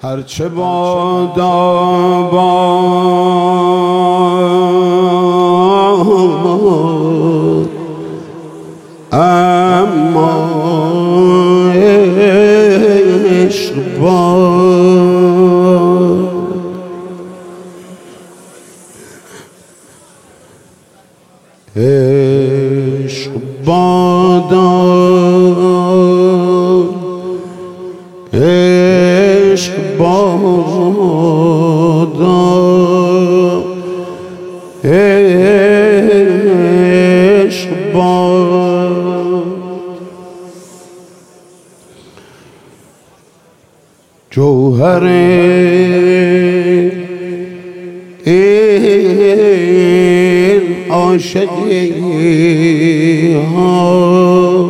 هرچه بادا اما عشق باد، عشق بادا، عشق بادا، عشق باد. جوهر این عاشقی ها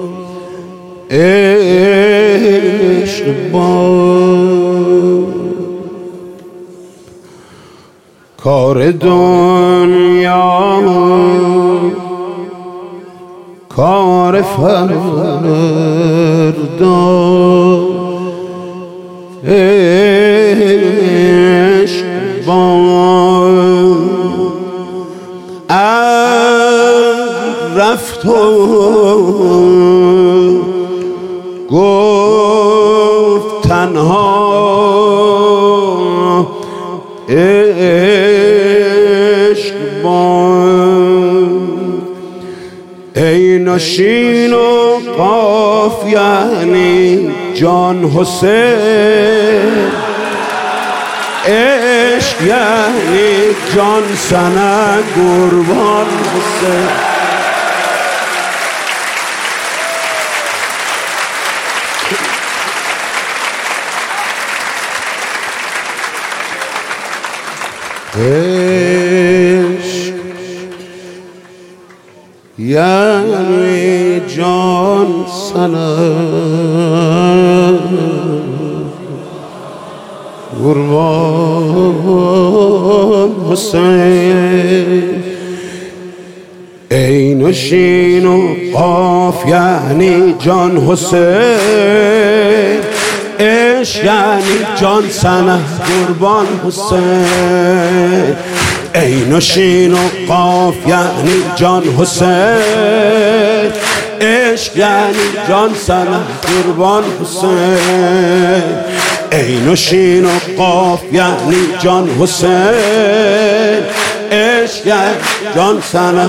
عشق باد. کار دنیا کار فردا عشق باد. رفت و گفت تنها عشق باد. ای نشین و قاف یعنی جان حسین، عشق یعنی جان سنه قربان حسین. عشق یعنی جان سنه قربان حسین. ای نشین و قاف یعنی جان حسین، عشق یعنی جان سنه قربان حسین. ای نشین و قاف یعنی جان حسین، عشق یعنی جان سنه قربان حسین. ای نشین و قاف یعنی جان حسین، عشق یعنی جان سنه.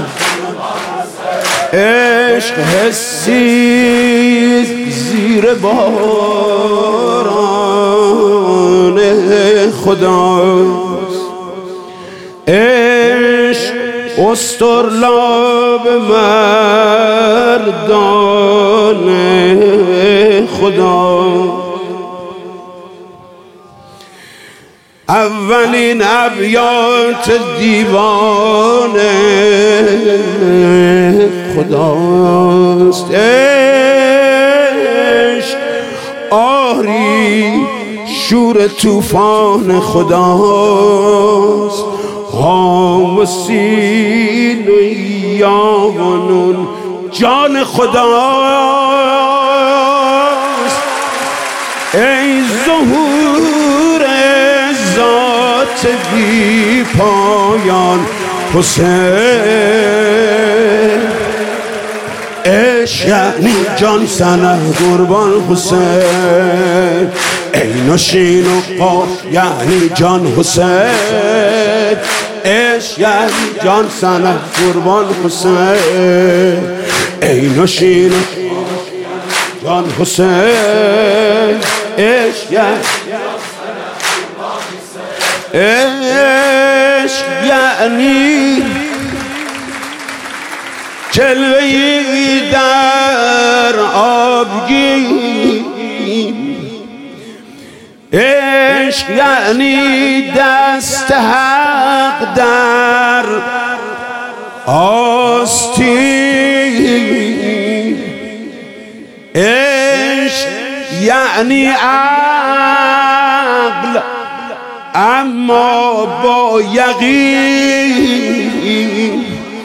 عشق حسی زیر باران خداست، عشق استرلاب مردان خدا. اولین ابیات دیوان خداست، عشق آری شور طوفان خداست. هام و سین و یا و نون جان خداست. ای ظهور ذات بی پایان حسین، عشق یعنی جان سنه قربان حسین. ای نشین و قاف یعنی جان حسین، عشق یعنی جان سنه قربان حسین. ای نشین و جان حسین، عشق یعنی عشق یعنی جلوه‌ای در آبگین، عشق یعنی دست حق در آستین، عشق یعنی عقل اما با یقین،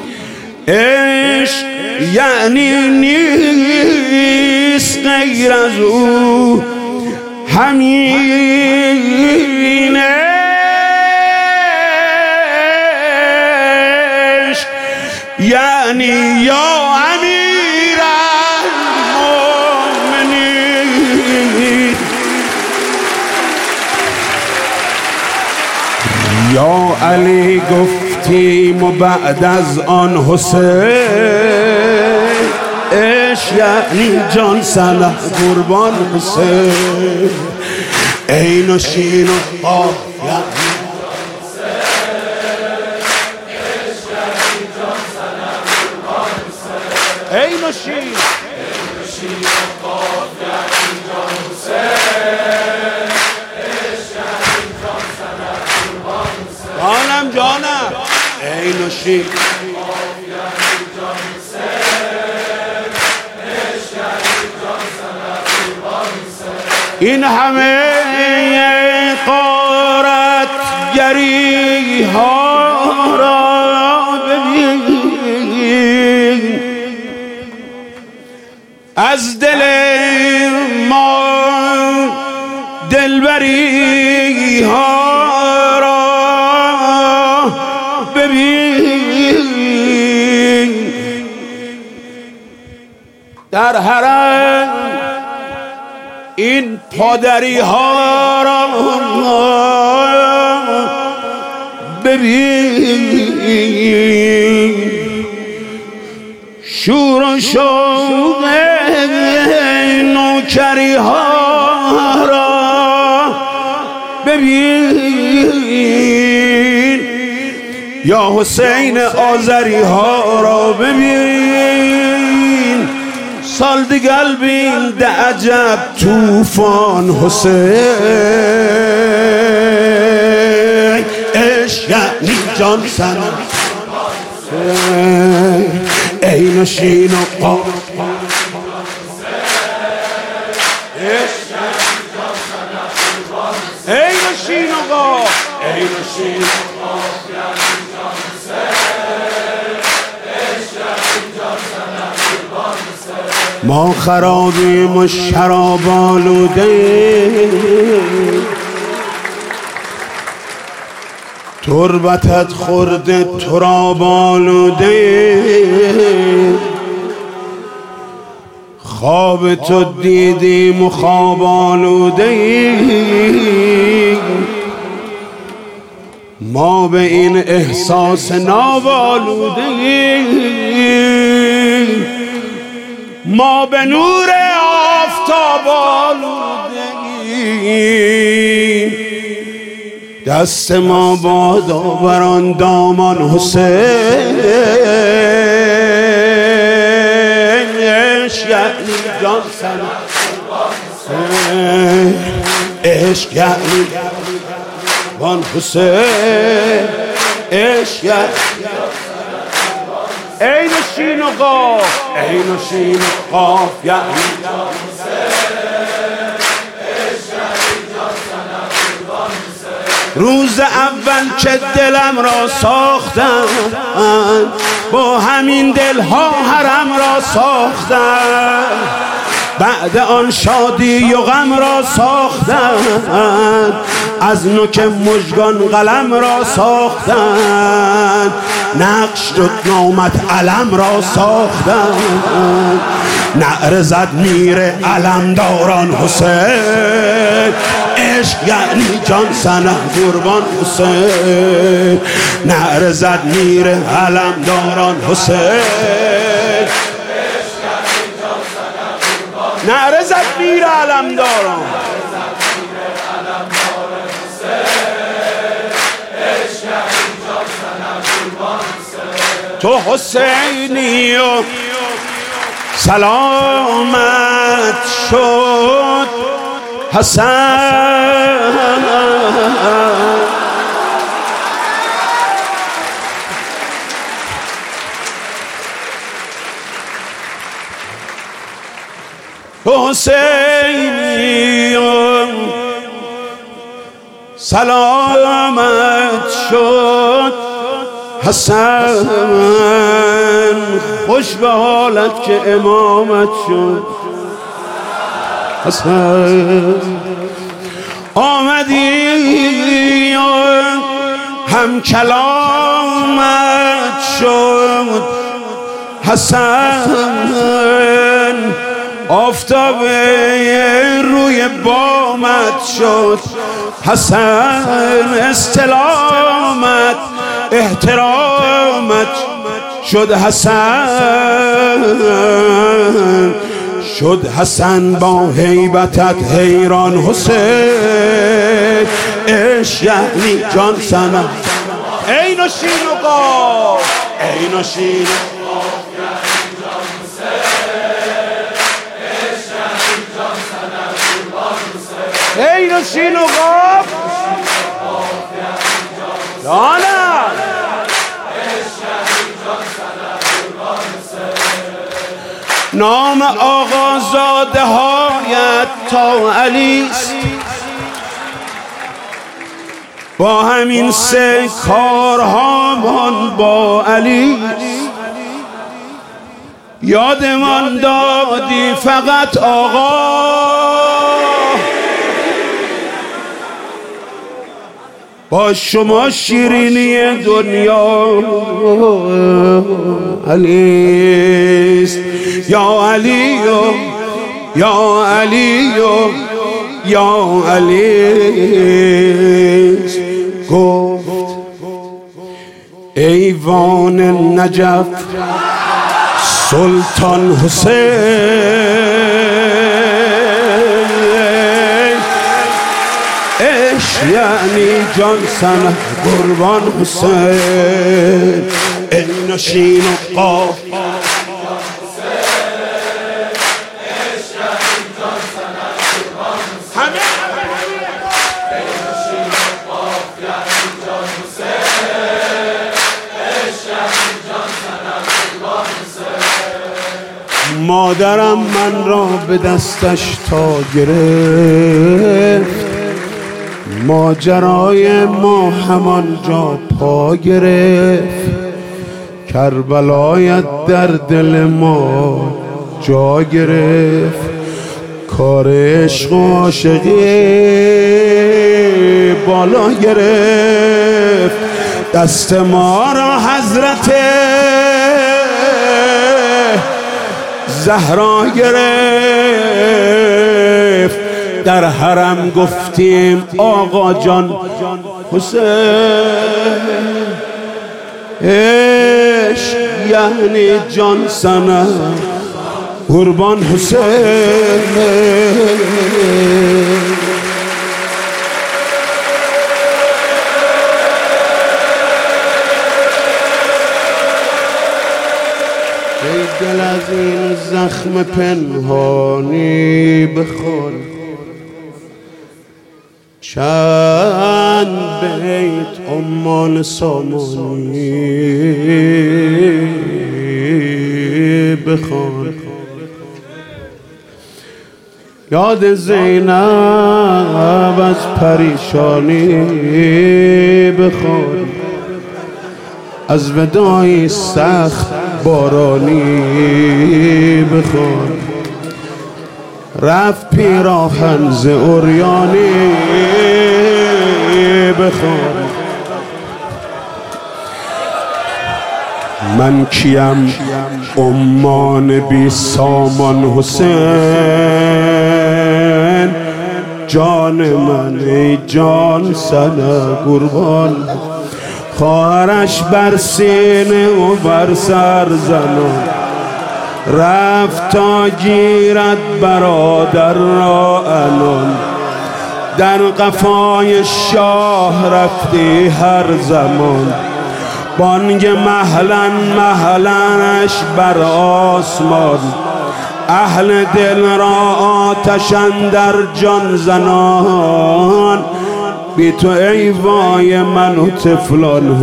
عشق یعنی نیست غیر از او همینش یعنی یا امیر المؤمنین یا علی گفتیم و بعد از آن حسین اش یعنی جان سنه قربان حسین عین و شین و قاف یعنی عین و شین و قاف یعنی جان حسین اش یعنی جان سنه قربان حسین جانم جانم عین و شین این همه غارت گری ها را ببین از دل ما دلبری ها را ببین در حرم این پادری ها را ببین شور و شوق نوکری ها را ببین یا حسین آذری ها را ببین سال دیگر بین ده عجب طوفان حسین عشق یعنی جان سنه عین و شین و قاف عین و شین و قاف عین و شین و قاف یعنی جان حسین ما خرابیم و شراب آلوده تربتت خورده تراب آلوده خواب تو دیدیم و خواب آلوده ما به این احساس ناب آلوده ما به نور آفتاب آلودگی دست ما بادا بر آن دامان حسین عشق یعنی جان سنه عشق یعنی جان حسین عشق یعنی عین و شین و قاف عین و شین و قاف یعنی جان روز اول که دلم را ساختم با همین دلها حرم را ساختم بعد آن شادی و غم را ساختن از نوک مژگان قلم را ساختن نقش شد نامت علم را ساختن نعره زد میر علمداران حسین عشق یعنی جان سنه قربان حسین نعره زد میر علمداران حسین نعره زد میر علمداران تو حسینی و سلامت شد حسن تو حسینی و سلامت شد حسن خوش به حالت که امامت شد حسن آمدی هم کلامت شد حسن، آفتاب روی بامت شد حسن، استلامت احترامت شد حسن، شد حسن با هیبتت حیران حسین. عشق یعنی جان سنم عین و شین و قاف، عین و شین عین و شین و قاف جانم. نام آقازاده هایت تا علیست، با همین سه کارهامان با علیست. یادمان دادی فقط آقا، با شما شیرینی دنیا علیست. یا علی یا علی یا علیست. گفت ایوان نجف سلطان حسین، عشق یعنی جان سنه قربان حسین. عین و شین و قاف مادرم من را به دستش تا گرفت، ماجرای ما همانجا پا گرفت. کربلایت در دل ما جا گرفت، کار عشق و عاشقی بالا گرفت. دست ما را حضرت زهرا گرفت، در حرم گفتیم آقا جان حسین. عشق یعنی جان سنه قربان حسین. ای دل از این زخم پنهانی بخور، چند بیت عمان سامانی بخور. یاد زینب از پریشانی بخور، از وداعی سخت بارانی بخور. رفت پیراهن ز عریانی بخور. من کیم عمان بی سامان حسین، جان من ای جان سنه قربان. خواهرش بر سینه و بر سر زنان، رفت تا گیرد برادر را الان. در قفای شاه رفتی هر زمان، بانگ مهلن مهلنش بر آسمان. اهل دل را آتش اندر جان زنان، بی تو ای وای من و طفلان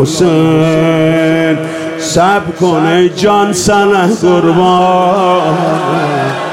حسین. صبر کن ای جان سنه قربان.